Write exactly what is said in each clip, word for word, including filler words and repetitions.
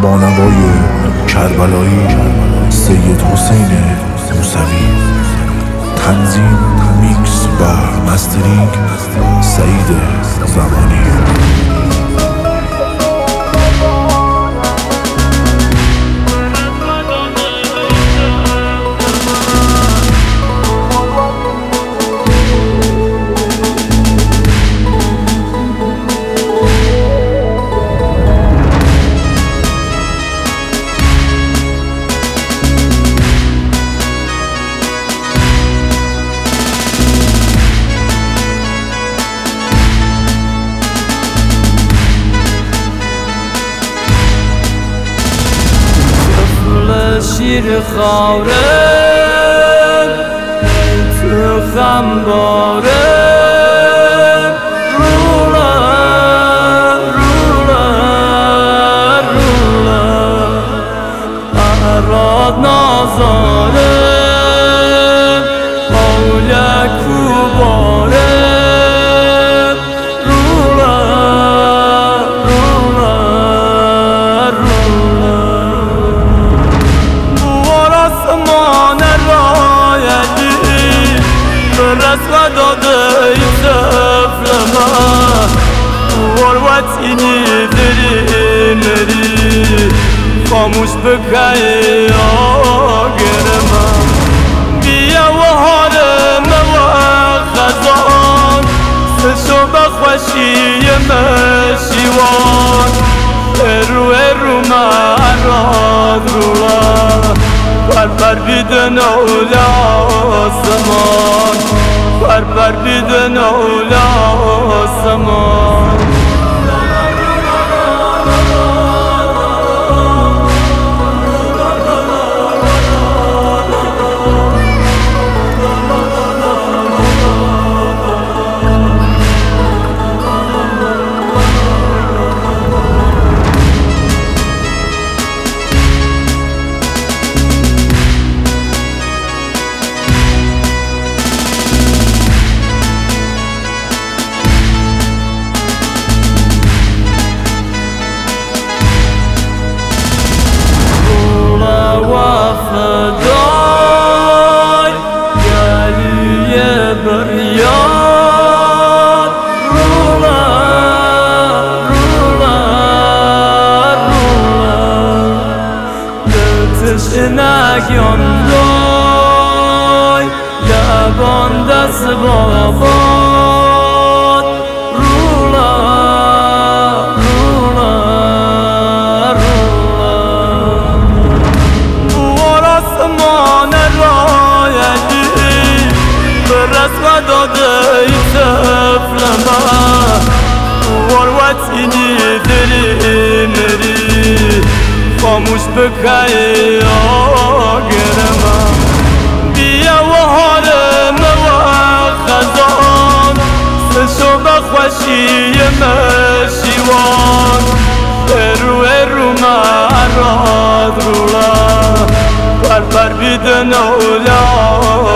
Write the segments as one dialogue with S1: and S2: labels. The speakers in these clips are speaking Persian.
S1: با نوای کربلایی سید حسین موسوی. تنظیم، میکس و مسترینگ سعید زمانی.
S2: شیر خاره تو خمباره رولا رولا رولا اراد نازاره مولا کوباره رولا رولا رولا رسم داده این طفل من وروتینی دری مری خاموش بکهی آگر من بیا و حالم و خزان سشو بخوشی مشیوان ارو ارو مراد رولا پر پر بیدن اولا آسمان پر پر بیدن اولا آسمان فدای گلی بریاد رولا رولا رولا تشنگیان دای لبان دست باباد رولا رولا رسم داده این طفل من وروتینی دری مری خاموش بکهی آگر من بیا و حالم و خزان سشو بخوشی مشیوان ارو ارو مراد رولا پر پر بیدن اولا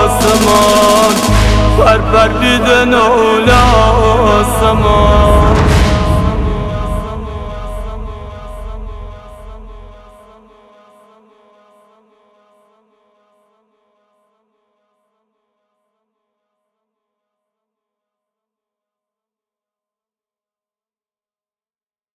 S2: آسمان پر پر بیدن اولا آسمان